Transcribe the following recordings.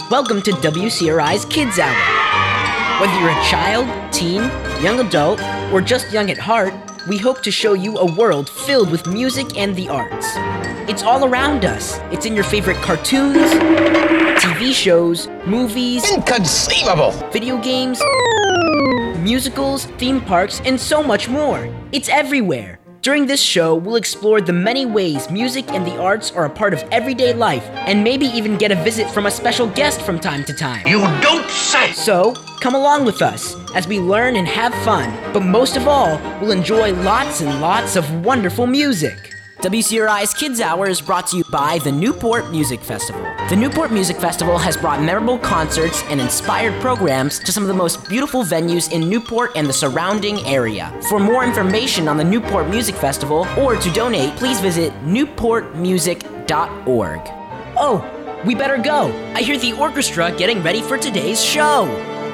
Welcome to WCRI's Kids Hour. Whether you're a child, teen, young adult, or just young at heart, we hope to show you a world filled with music and the arts. It's all around us. It's in your favorite cartoons, TV shows, movies, inconceivable, video games, musicals, theme parks, and so much more. It's everywhere. During this show, we'll explore the many ways music and the arts are a part of everyday life, and maybe even get a visit from a special guest from time to time. You don't say! So, come along with us as we learn and have fun, but most of all, we'll enjoy lots and lots of wonderful music. WCRI's Kids Hour is brought to you by the Newport Music Festival. The Newport Music Festival has brought memorable concerts and inspired programs to some of the most beautiful venues in Newport and the surrounding area. For more information on the Newport Music Festival or to donate, please visit newportmusic.org. Oh, we better go. I hear the orchestra getting ready for today's show.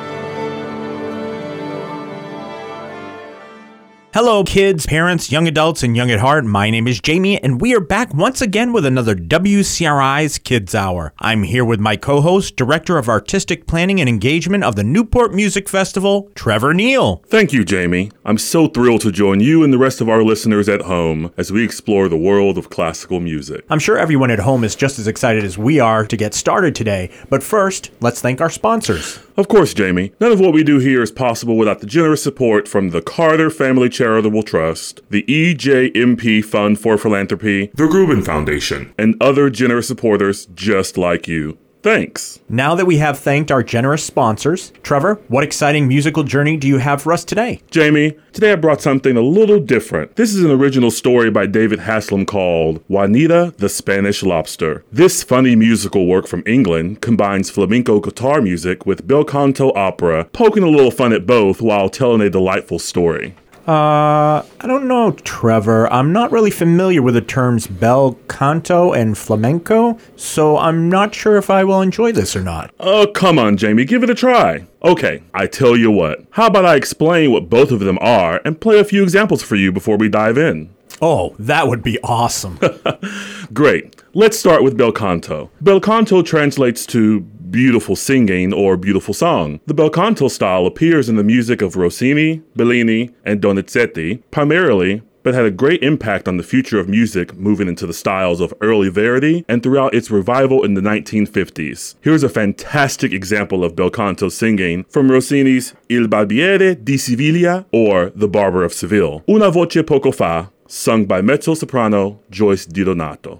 Hello, kids, parents, young adults, and young at heart. My name is Jamie, and we are back once again with another WCRI's Kids Hour. I'm here with my co-host, Director of Artistic Planning and Engagement of the Newport Music Festival, Trevor Neal. Thank you, Jamie. I'm so thrilled to join you and the rest of our listeners at home as we explore the world of classical music. I'm sure everyone at home is just as excited as we are to get started today, but first, let's thank our sponsors. Of course, Jamie. None of what we do here is possible without the generous support from the Carter Family Charitable Trust, the EJMP Fund for Philanthropy, the Grubin Foundation, and other generous supporters just like you. Thanks. Now that we have thanked our generous sponsors, Trevor, what exciting musical journey do you have for us today? Jamie, today I brought something a little different. This is an original story by David Haslam called Juanita the Spanish Lobster. This funny musical work from England combines flamenco guitar music with bel canto opera, poking a little fun at both while telling a delightful story. I don't know, Trevor. I'm not really familiar with the terms bel canto and flamenco, so I'm not sure if I will enjoy this or not. Oh, come on, Jamie. Give it a try. Okay, I tell you what. How about I explain what both of them are and play a few examples for you before we dive in? Oh, that would be awesome. Great. Let's start with bel canto. Bel canto translates to beautiful singing or beautiful song. The bel canto style appears in the music of Rossini, Bellini, and Donizetti primarily, but had a great impact on the future of music moving into the styles of early Verdi and throughout its revival in the 1950s. Here's a fantastic example of bel canto singing from Rossini's Il Barbiere di Siviglia or The Barber of Seville. Una voce poco fa, sung by mezzo-soprano Joyce DiDonato.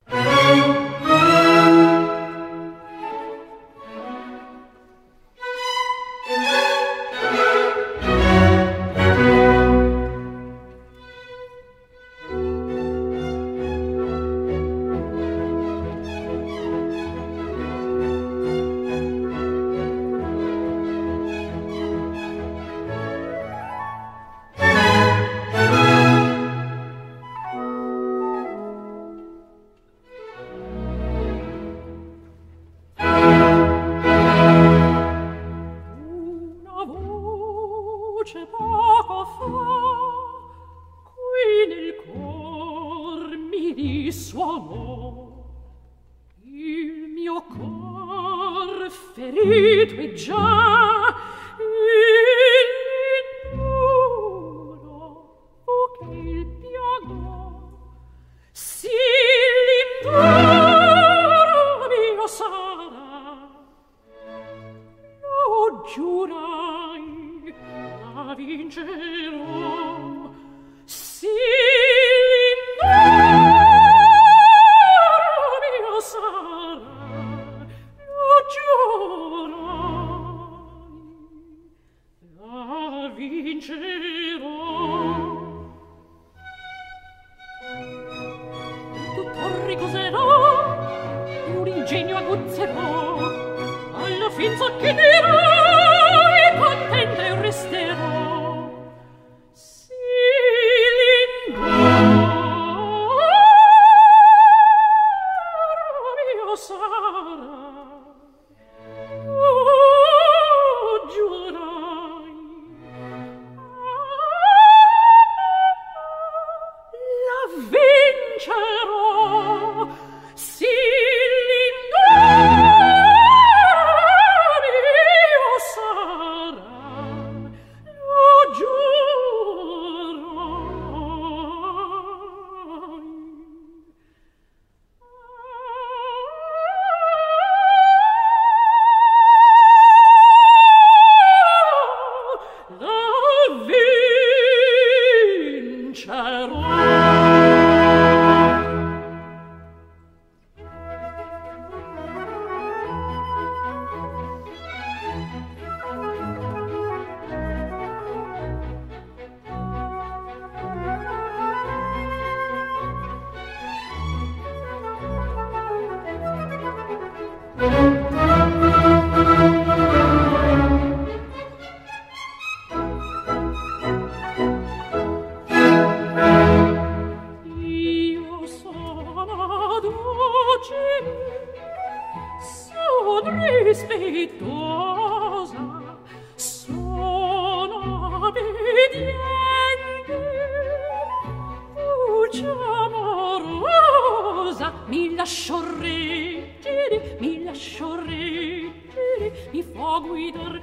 Vincerò, sì, son rispettosa, sono obbediente, voce amorosa, mi lascio reggere, mi fa guidar,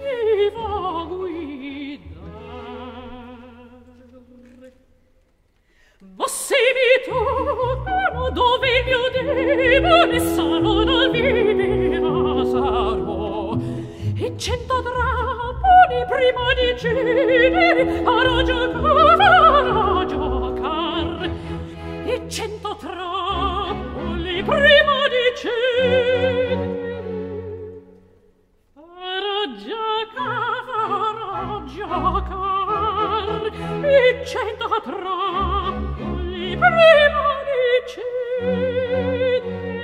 Ma se mi toccano dove il mio debole sarò, dal vivere sarò, e 100 trappoli prima di cedere a giocar, e 100 trappoli prima di cedere farò giocar, e 100 trappoli prima di cedere,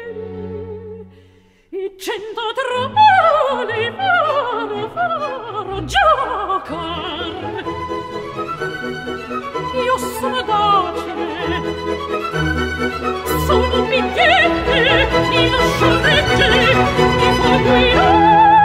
e 100 trappoli farò giocar. Io sono docile, sono obbediente, mi lascio reggere, mi fa guidare.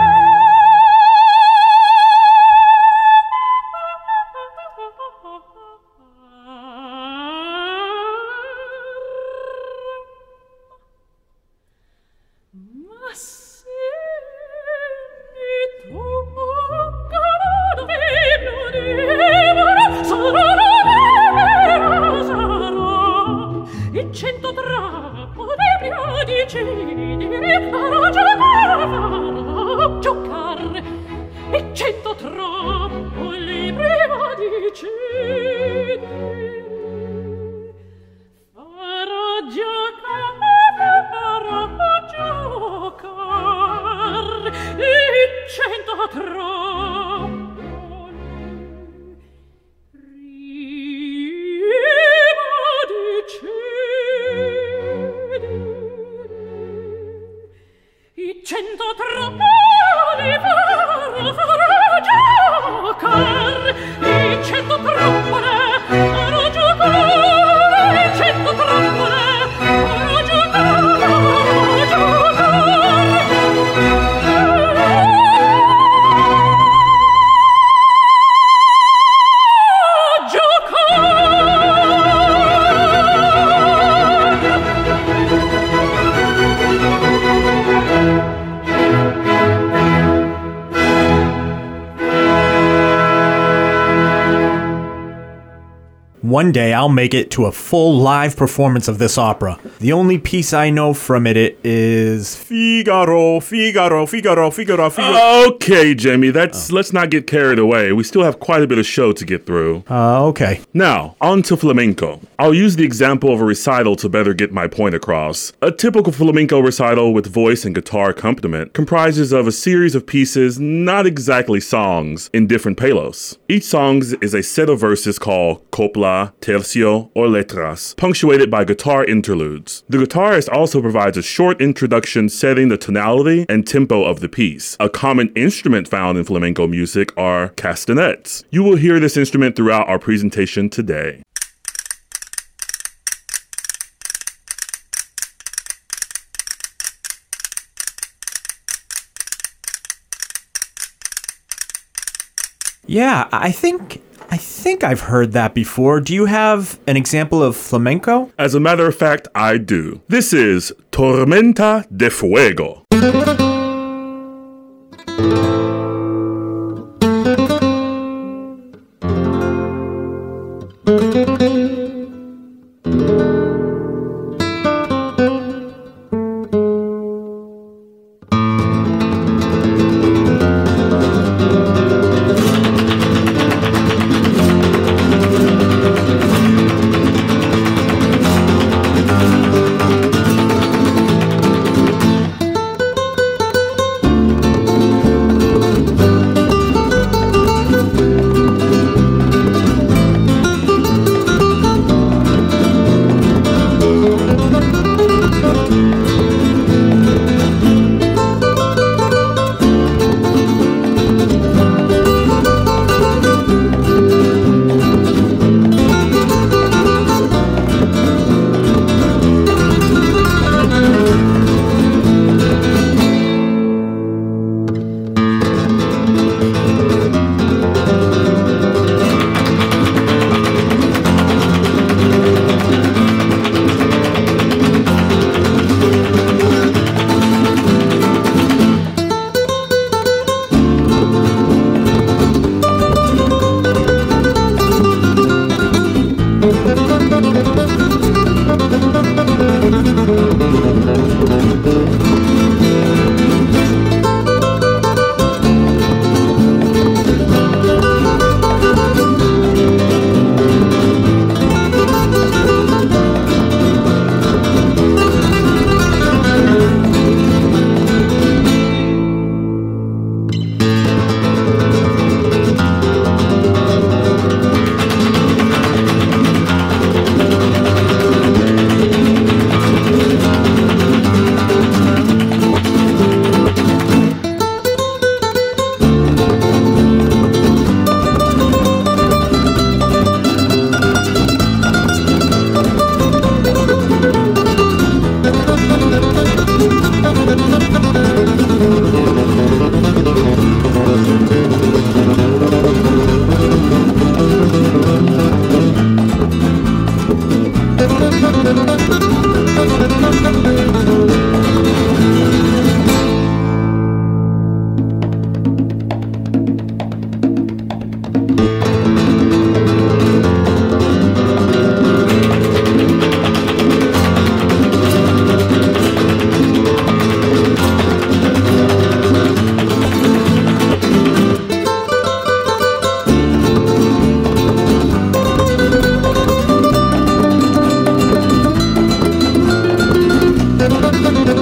One day I'll make it to a full live performance of this opera. The only piece I know from it is Figaro, Figaro, Figaro, Figaro, Figaro. Okay, Jamie, let's not get carried away. We still have quite a bit of show to get through. Okay. Now, on to flamenco. I'll use the example of a recital to better get my point across. A typical flamenco recital with voice and guitar accompaniment comprises of a series of pieces, not exactly songs, in different palos. Each song is a set of verses called copla, tercio, or letras, punctuated by guitar interludes. The guitarist also provides a short introduction setting the tonality and tempo of the piece. A common instrument found in flamenco music are castanets. You will hear this instrument throughout our presentation today. Yeah, I think I've heard that before. Do you have an example of flamenco? As a matter of fact, I do. This is Tormenta de Fuego.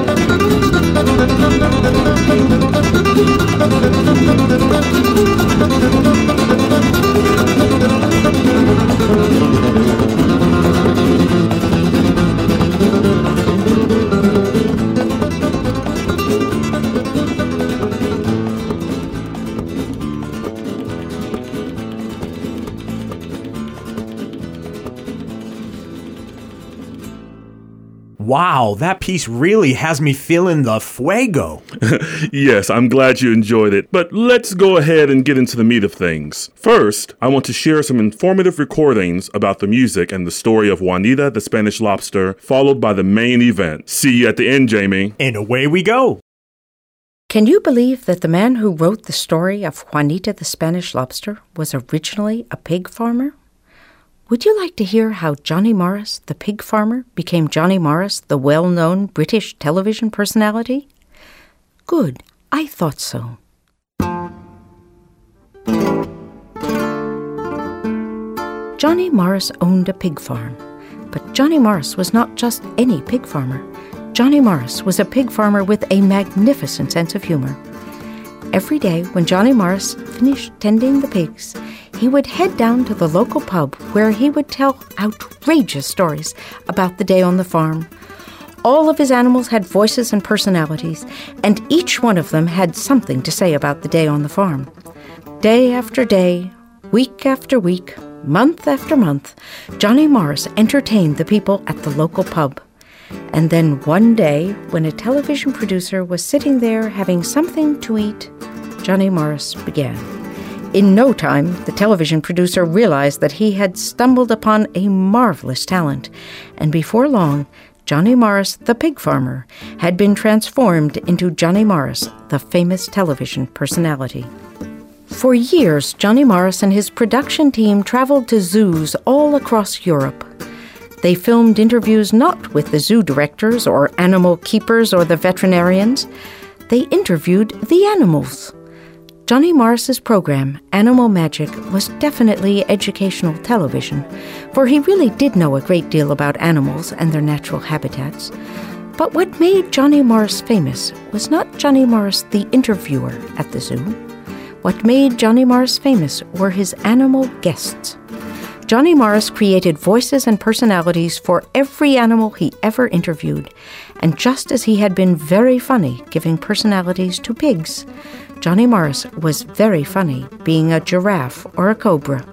Wow, that piece really has me feeling the fuego. Yes, I'm glad you enjoyed it, but let's go ahead and get into the meat of things. First, I want to share some informative recordings about the music and the story of Juanita the Spanish Lobster, followed by the main event. See you at the end, Jamie. And away we go. Can you believe that the man who wrote the story of Juanita the Spanish Lobster was originally a pig farmer? Would you like to hear how Johnny Morris, the pig farmer, became Johnny Morris, the well-known British television personality? Good, I thought so. Johnny Morris owned a pig farm, but Johnny Morris was not just any pig farmer. Johnny Morris was a pig farmer with a magnificent sense of humor. Every day when Johnny Morris finished tending the pigs, he would head down to the local pub where he would tell outrageous stories about the day on the farm. All of his animals had voices and personalities, and each one of them had something to say about the day on the farm. Day after day, week after week, month after month, Johnny Morris entertained the people at the local pub. And then one day, when a television producer was sitting there having something to eat, Johnny Morris began. In no time, the television producer realized that he had stumbled upon a marvelous talent, and before long, Johnny Morris, the pig farmer, had been transformed into Johnny Morris, the famous television personality. For years, Johnny Morris and his production team traveled to zoos all across Europe. They filmed interviews not with the zoo directors or animal keepers or the veterinarians. They interviewed the animals. Johnny Morris's program, Animal Magic, was definitely educational television, for he really did know a great deal about animals and their natural habitats. But what made Johnny Morris famous was not Johnny Morris the interviewer at the zoo. What made Johnny Morris famous were his animal guests. Johnny Morris created voices and personalities for every animal he ever interviewed, and just as he had been very funny giving personalities to pigs, Johnny Morris was very funny being a giraffe or a cobra.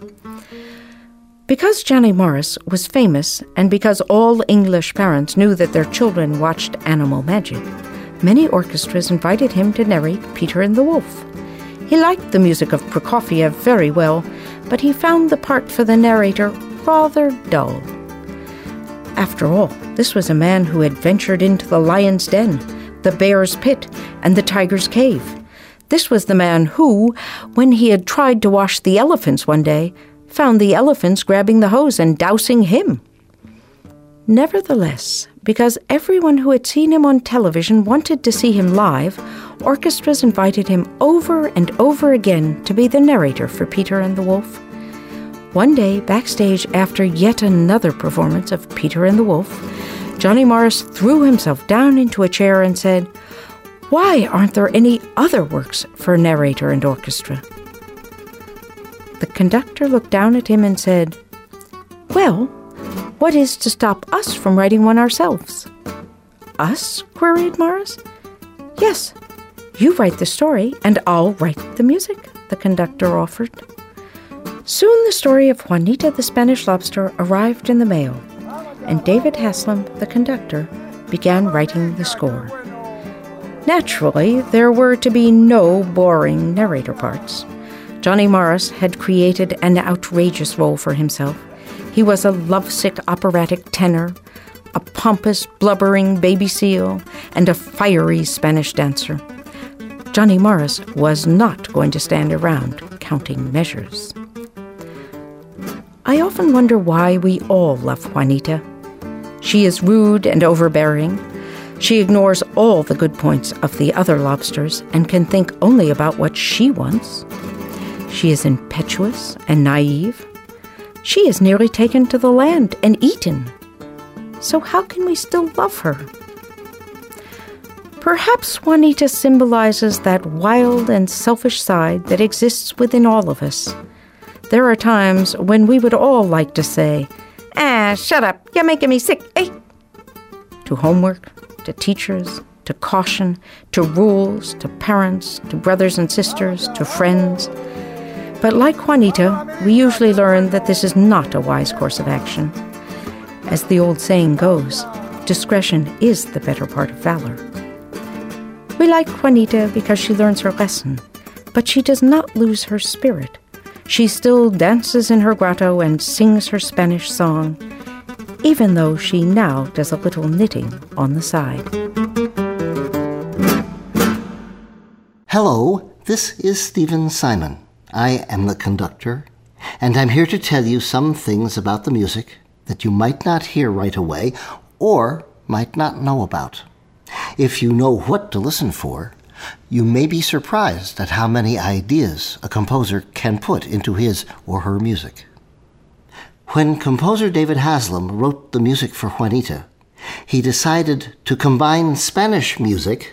Because Johnny Morris was famous, and because all English parents knew that their children watched Animal Magic, many orchestras invited him to narrate Peter and the Wolf. He liked the music of Prokofiev very well, but he found the part for the narrator rather dull. After all, this was a man who had ventured into the lion's den, the bear's pit, and the tiger's cave. This was the man who, when he had tried to wash the elephants one day, found the elephants grabbing the hose and dousing him. Nevertheless, because everyone who had seen him on television wanted to see him live, orchestras invited him over and over again to be the narrator for Peter and the Wolf. One day, backstage after yet another performance of Peter and the Wolf, Johnny Morris threw himself down into a chair and said, "Why aren't there any other works for narrator and orchestra?" The conductor looked down at him and said, "Well, what is to stop us from writing one ourselves?" "Us?" queried Morris. "Yes, you write the story and I'll write the music," the conductor offered. Soon the story of Juanita the Spanish Lobster arrived in the mail, and David Haslam, the conductor, began writing the score. Naturally, there were to be no boring narrator parts. Johnny Morris had created an outrageous role for himself. He was a lovesick operatic tenor, a pompous, blubbering baby seal, and a fiery Spanish dancer. Johnny Morris was not going to stand around counting measures. I often wonder why we all love Juanita. She is rude and overbearing. She ignores all the good points of the other lobsters and can think only about what she wants. She is impetuous and naive. She is nearly taken to the land and eaten. So how can we still love her? Perhaps Juanita symbolizes that wild and selfish side that exists within all of us. There are times when we would all like to say, shut up, you're making me sick, eh? To homework, to teachers, to caution, to rules, to parents, to brothers and sisters, to friends. But like Juanita, we usually learn that this is not a wise course of action. As the old saying goes, discretion is the better part of valor. We like Juanita because she learns her lesson, but she does not lose her spirit. She still dances in her grotto and sings her Spanish song, even though she now does a little knitting on the side. Hello, this is Stephen Simon. I am the conductor, and I'm here to tell you some things about the music that you might not hear right away or might not know about. If you know what to listen for, you may be surprised at how many ideas a composer can put into his or her music. When composer David Haslam wrote the music for Juanita, he decided to combine Spanish music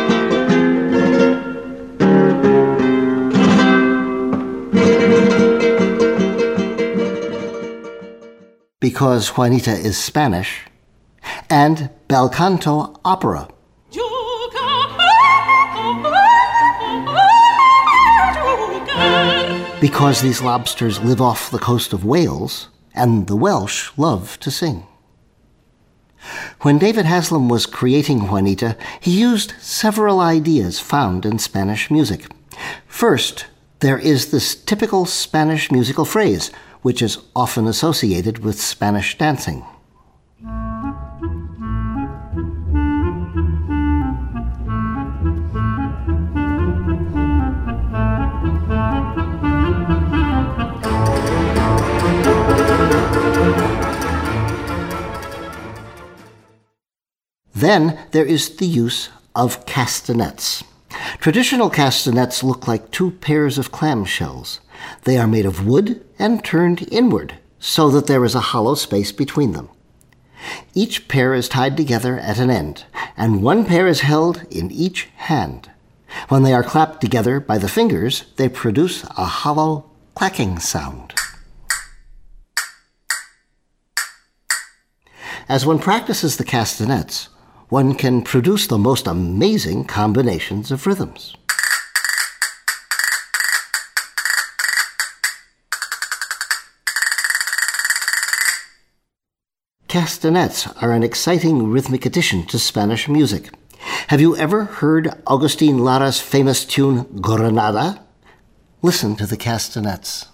because Juanita is Spanish, and bel canto opera. Because these lobsters live off the coast of Wales, and the Welsh love to sing. When David Haslam was creating Juanita, he used several ideas found in Spanish music. First, there is this typical Spanish musical phrase, which is often associated with Spanish dancing. Then there is the use of castanets. Traditional castanets look like two pairs of clamshells. They are made of wood and turned inward so that there is a hollow space between them. Each pair is tied together at an end, and one pair is held in each hand. When they are clapped together by the fingers, they produce a hollow clacking sound. As one practices the castanets, one can produce the most amazing combinations of rhythms. Castanets are an exciting rhythmic addition to Spanish music. Have you ever heard Agustin Lara's famous tune, Granada? Listen to the castanets.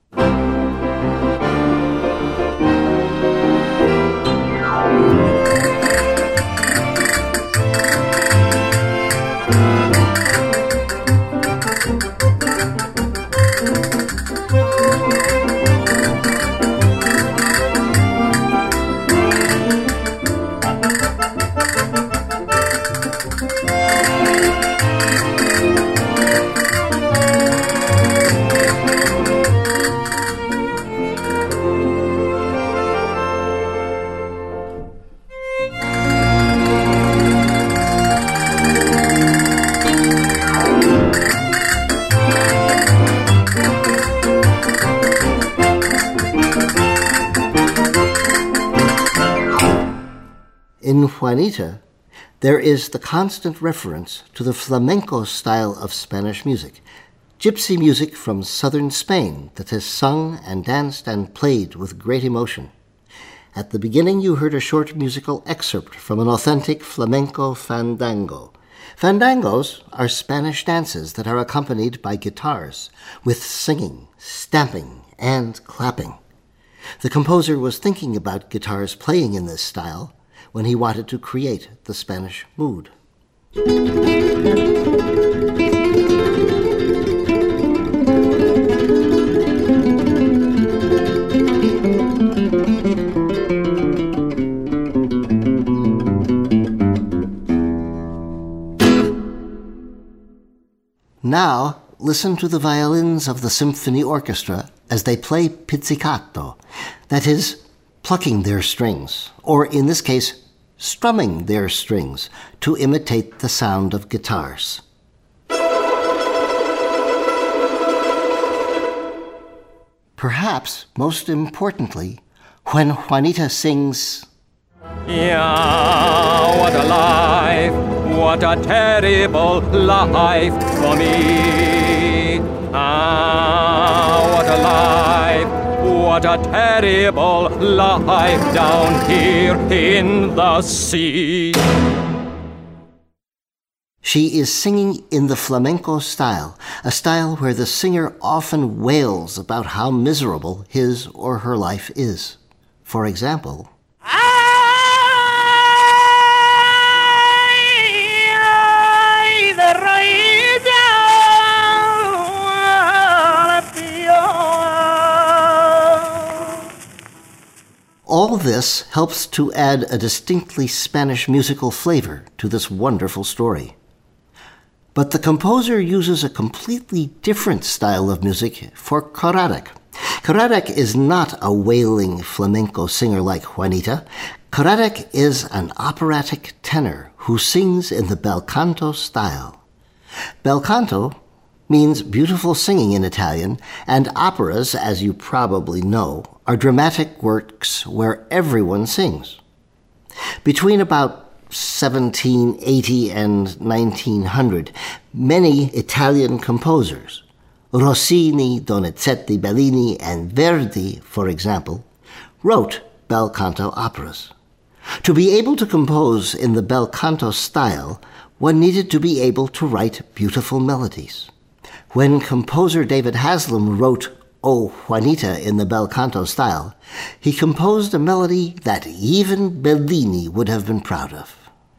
In Juanita, there is the constant reference to the flamenco style of Spanish music, gypsy music from southern Spain that is sung and danced and played with great emotion. At the beginning, you heard a short musical excerpt from an authentic flamenco fandango. Fandangos are Spanish dances that are accompanied by guitars, with singing, stamping, and clapping. The composer was thinking about guitars playing in this style when he wanted to create the Spanish mood. Now, listen to the violins of the symphony orchestra as they play pizzicato, that is, plucking their strings, or in this case, strumming their strings to imitate the sound of guitars. Perhaps most importantly, when Juanita sings, "Yeah, what a life, what a terrible life for me. Ah, what a life, what a terrible life down here in the sea." she is singing in the flamenco style, a style where the singer often wails about how miserable his or her life is. For example, all this helps to add a distinctly Spanish musical flavor to this wonderful story. But the composer uses a completely different style of music for Caradoc. Caradoc is not a wailing flamenco singer like Juanita. Caradoc is an operatic tenor who sings in the bel canto style. Bel canto means beautiful singing in Italian, and operas, as you probably know, are dramatic works where everyone sings. Between about 1780 and 1900, many Italian composers, Rossini, Donizetti, Bellini, and Verdi, for example, wrote bel canto operas. To be able to compose in the bel canto style, one needed to be able to write beautiful melodies. When composer David Haslam wrote O Juanita in the bel canto style, he composed a melody that even Bellini would have been proud of.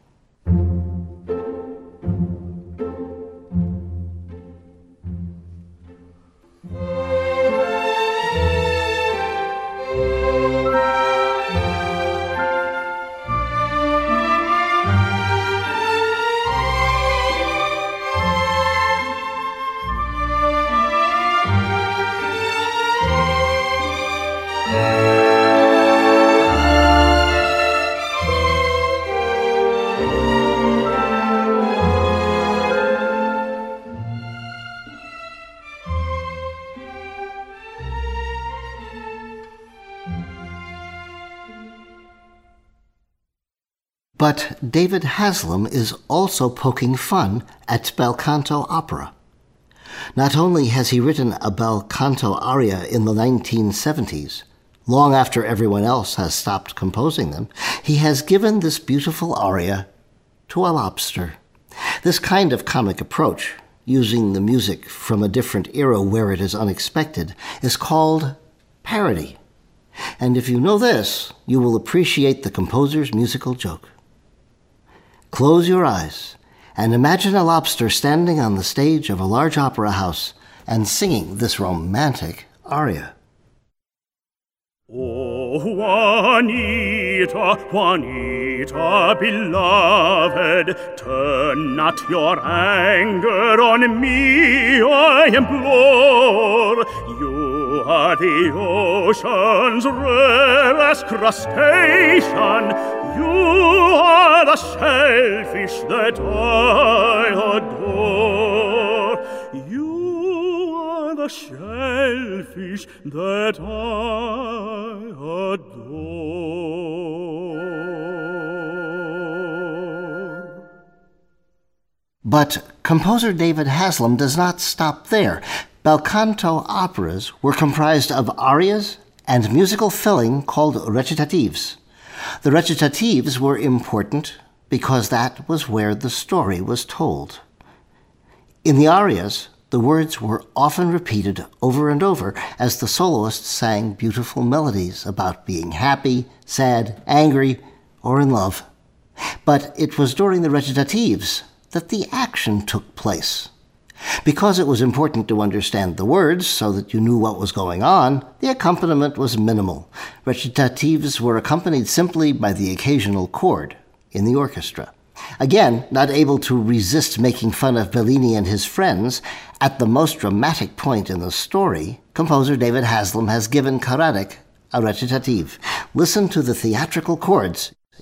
But David Haslam is also poking fun at bel canto opera. Not only has he written a bel canto aria in the 1970s, long after everyone else has stopped composing them, he has given this beautiful aria to a lobster. This kind of comic approach, using the music from a different era where it is unexpected, is called parody. And if you know this, you will appreciate the composer's musical joke. Close your eyes and imagine a lobster standing on the stage of a large opera house and singing this romantic aria. Oh, Juanita, Juanita, beloved, turn not your anger on me, I implore. You are the ocean's rarest crustacean. You are the shellfish that I adore. You are the shellfish that I adore. But composer David Haslam does not stop there. Bel canto operas were comprised of arias and musical filling called recitatives. The recitatives were important because that was where the story was told. In the arias, the words were often repeated over and over as the soloists sang beautiful melodies about being happy, sad, angry, or in love. But it was during the recitatives that the action took place. Because it was important to understand the words so that you knew what was going on, the accompaniment was minimal. Recitatives were accompanied simply by the occasional chord in the orchestra. Again, not able to resist making fun of Bellini and his friends, at the most dramatic point in the story, composer David Haslam has given Caradoc a recitative. Listen to the theatrical chords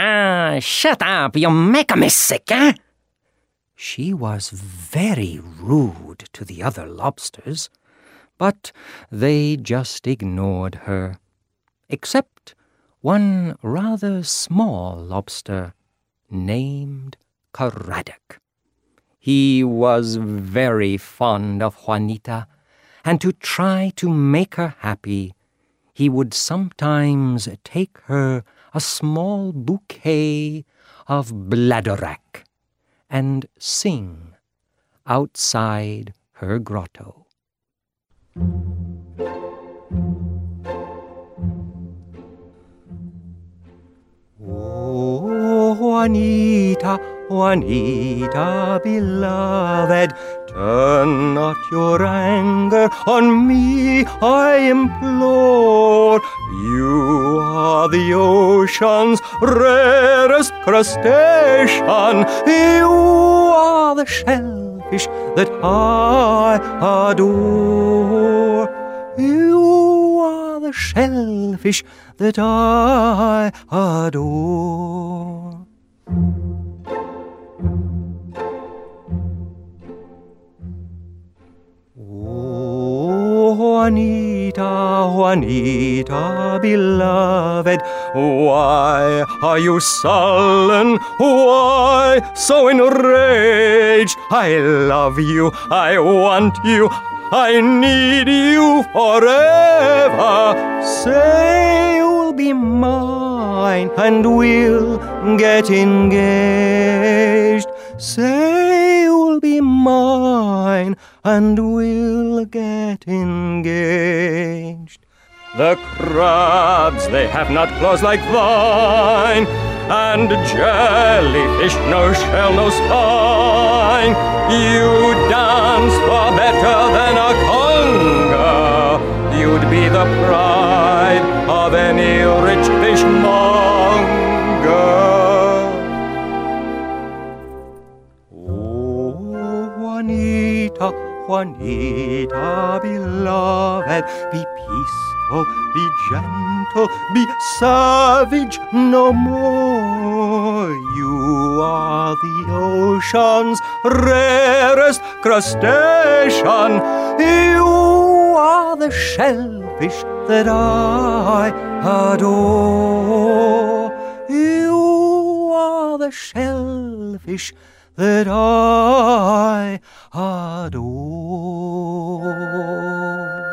Shut up, you make me sick, eh? She was very rude to the other lobsters, but they just ignored her, except one rather small lobster named Caradoc. He was very fond of Juanita, and to try to make her happy, he would sometimes take her a small bouquet of bladderwrack and sing outside her grotto. Oh, Juanita, Juanita, beloved, turn not your anger on me, I implore. You are the ocean's rarest crustacean. You are the shellfish that I adore. You are the shellfish that I adore. Oh, Juanita, Juanita, beloved, why are you sullen? Why so enraged? I love you, I want you, I need you forever. Say you'll be mine and we'll get engaged. Say you'll be mine and we'll get engaged. The crabs, they have not claws like thine, and jellyfish, no shell, no spine. You dance far better than a conga. You'd be the pride of any rich fishmonger. Oh, Juanita, Juanita, beloved, be peaceful, be gentle, be savage no more. You are the ocean's rarest crustacean. You are the shellfish that I adore. You are the shellfish that I adore.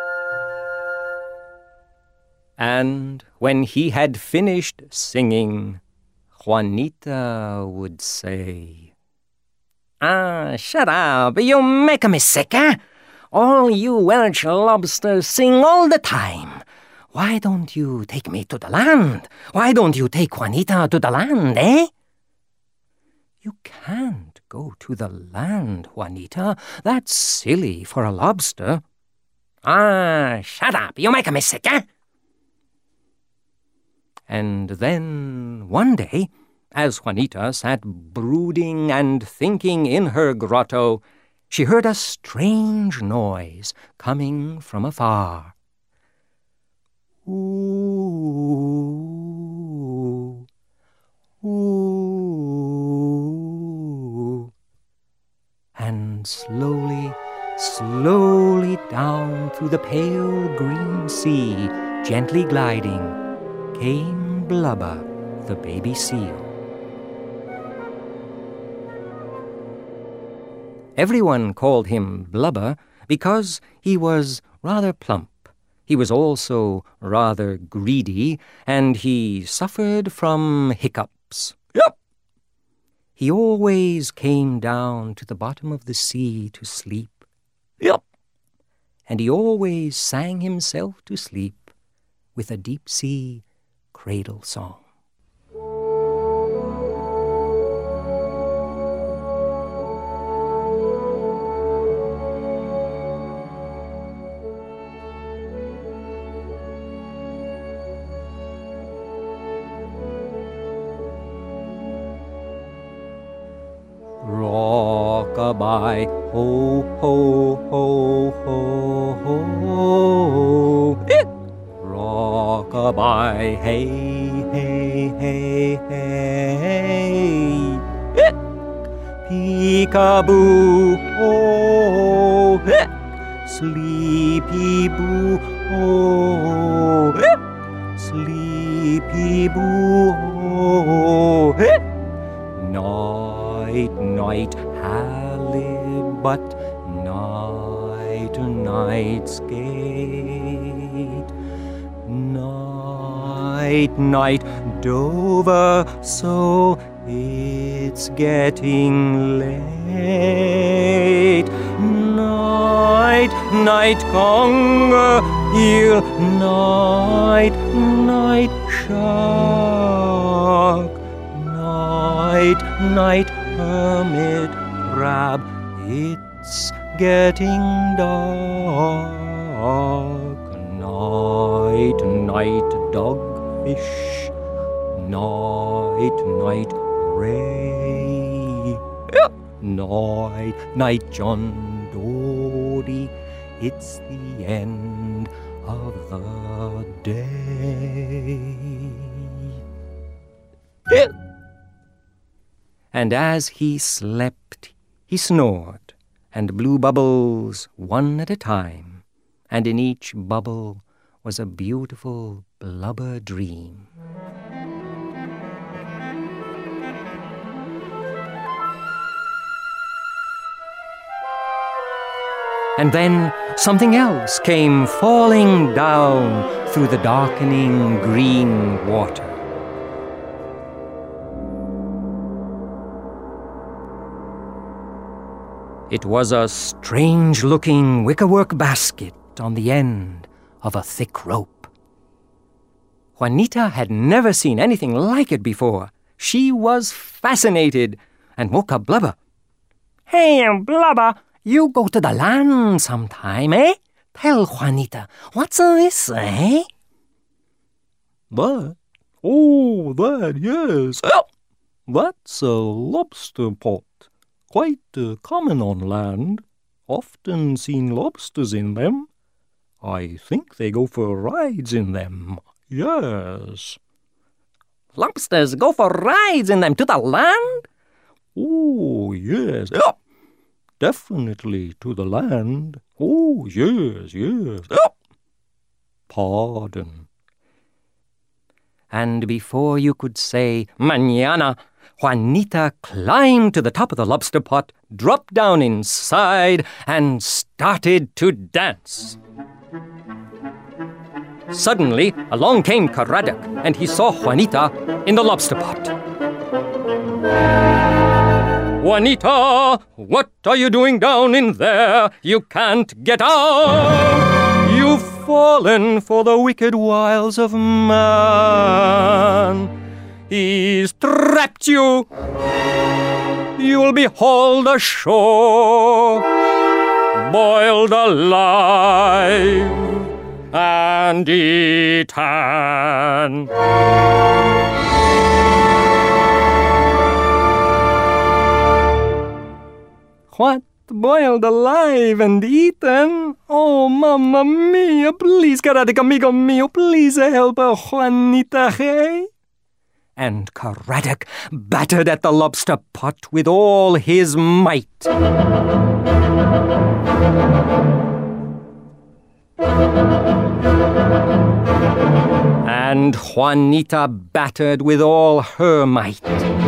And when he had finished singing, Juanita would say, shut up, you make me sick, eh? All you Welsh lobsters sing all the time. Why don't you take me to the land? Why don't you take Juanita to the land, eh? You can't go to the land, Juanita. That's silly for a lobster. Shut up, you make me sick, eh? And then, one day, as Juanita sat brooding and thinking in her grotto, she heard a strange noise coming from afar. Ooh, ooh. And slowly, slowly down through the pale green sea, gently gliding, came Blubber, the baby seal. Everyone called him Blubber because he was rather plump. He was also rather greedy, and he suffered from hiccups. Yep. He always came down to the bottom of the sea to sleep. Yep. And he always sang himself to sleep with a deep-sea cradle song. Rock-a-bye, ho, ho, ho, ho, ho, ho. rock-a-bye, hey, hey, hey, hey. Hick, peek-a-boo, oh, hick, sleepy boo, oh, hick, sleepy boo, oh, hick. Night, night, halibut, night, night's gate. Night, night, Dover, so it's getting late. Night, night, conger, heel, night, night, shark. Night, night, hermit crab, it's getting dark. Night, night, dogfish, night, night, ray. Night, night, John Dory, it's the end of the day. And as he slept, he snored, and blew bubbles one at a time, and in each bubble was a beautiful blubber dream. And then something else came falling down through the darkening green water. It was a strange-looking wickerwork basket on the end of a thick rope. Juanita had never seen anything like it before. She was fascinated and woke up Blubber. "Hey, Blubber, you go to the land sometime, eh? Tell Juanita, what's this, eh?" "That? Oh, that, yes. That's a lobster pot. Quite common on land. Often seen lobsters in them. I think they go for rides in them. Yes." "Lobsters go for rides in them to the land?" "Oh, yes. Definitely to the land. Oh, yes, yes. Pardon." And before you could say "Mañana," Juanita climbed to the top of the lobster pot, dropped down inside, and started to dance. Suddenly, along came Caradoc, and he saw Juanita in the lobster pot. "Juanita, what are you doing down in there? You can't get out! You've fallen for the wicked wiles of man. He's trapped you. You'll be hauled ashore, boiled alive, and eaten." "What? Boiled alive and eaten? Oh, mamma mia, please, Caradoc, amigo mio, please help Juanita, hey?" And Caradoc battered at the lobster pot with all his might. And Juanita battered with all her might.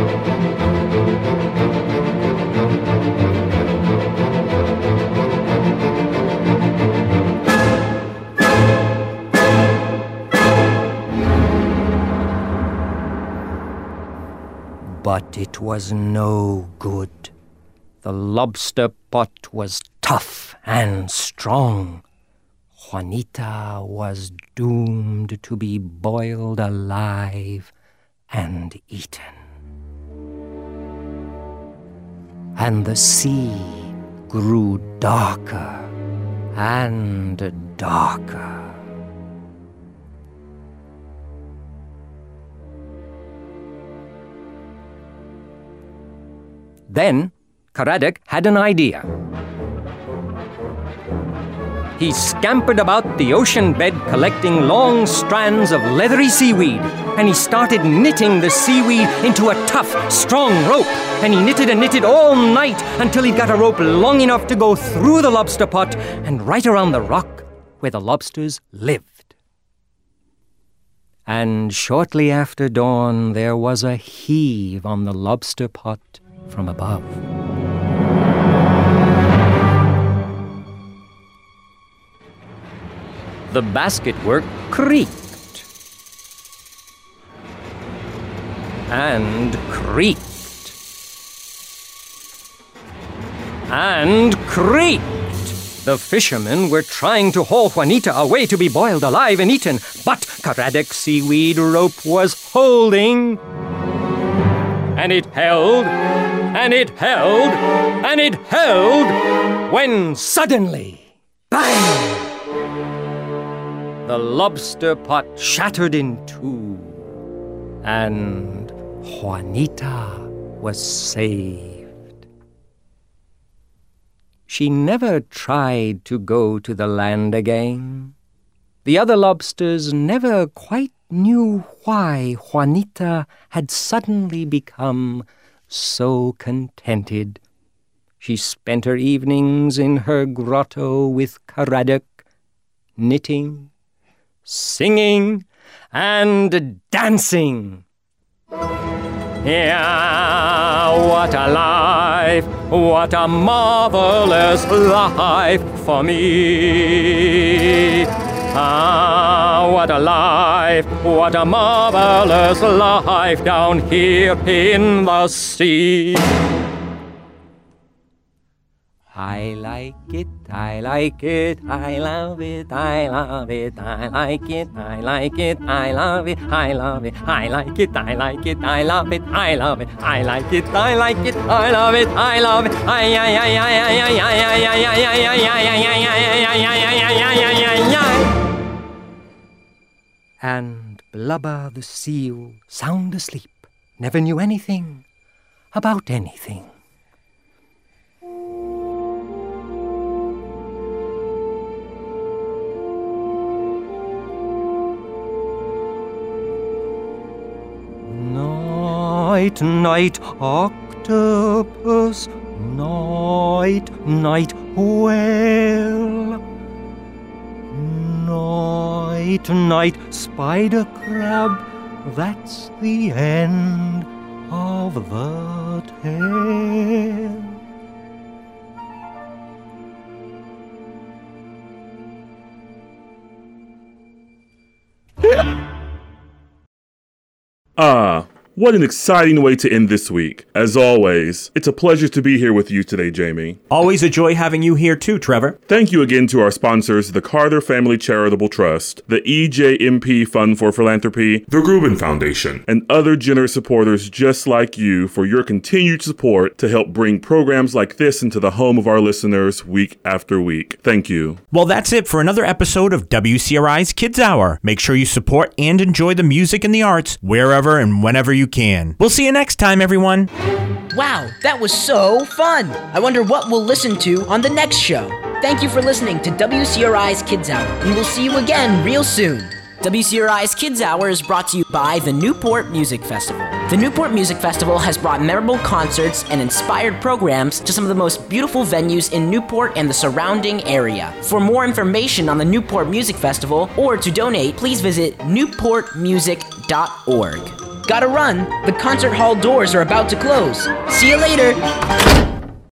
But it was no good. The lobster pot was tough and strong. Juanita was doomed to be boiled alive and eaten. And the sea grew darker and darker. Then Caradoc had an idea. he scampered about the ocean bed collecting long strands of leathery seaweed, and he started knitting the seaweed into a tough, strong rope. And he knitted and knitted all night until he got a rope long enough to go through the lobster pot and right around the rock where the lobsters lived. And shortly after dawn, there was a heave on the lobster pot from above. The basketwork creaked and creaked and creaked. The fishermen were trying to haul Juanita away to be boiled alive and eaten, but Caradoc seaweed rope was holding. And it held, and it held, and it held, when suddenly, bang! The lobster pot shattered in two, and Juanita was saved. She never tried to go to the land again. The other lobsters never quite knew why Juanita had suddenly become so contented. She spent her evenings in her grotto with Caradoc, knitting, singing, and dancing. Yeah, what a life, what a marvelous life for me. Ah, what a life, what a marvelous life down here in the sea. I like it, I like it, I love it, I love it, I like it, I like it, I love it, I love it, I like it, I like it, I love it, I love it, I like it, I like it, I love it, I love it, And Blubber the seal, sound asleep, never knew anything about anything. Night, night, octopus, night, night, whale. Night, night, spider crab, that's the end of the tale. What an exciting way to end this week. As always, it's a pleasure to be here with you today, Jamie. Always a joy having you here too, Trevor. Thank you again to our sponsors, the Carter Family Charitable Trust, the EJMP Fund for Philanthropy, the Rubin Foundation, and other generous supporters just like you for your continued support to help bring programs like this into the home of our listeners week after week. Thank you. Well, that's it for another episode of WCRI's Kids Hour. Make sure you support and enjoy the music and the arts wherever and whenever you can. We'll see you next time, everyone. Wow, that was so fun! I wonder what we'll listen to on the next show. Thank you for listening to WCRI's Kids Hour, and we'll see you again real soon. WCRI's Kids Hour is brought to you by the Newport Music Festival. The Newport Music Festival has brought memorable concerts and inspired programs to some of the most beautiful venues in Newport and the surrounding area. For more information on the Newport Music Festival or to donate, please visit newportmusic.org. Gotta run, the concert hall doors are about to close. See you later!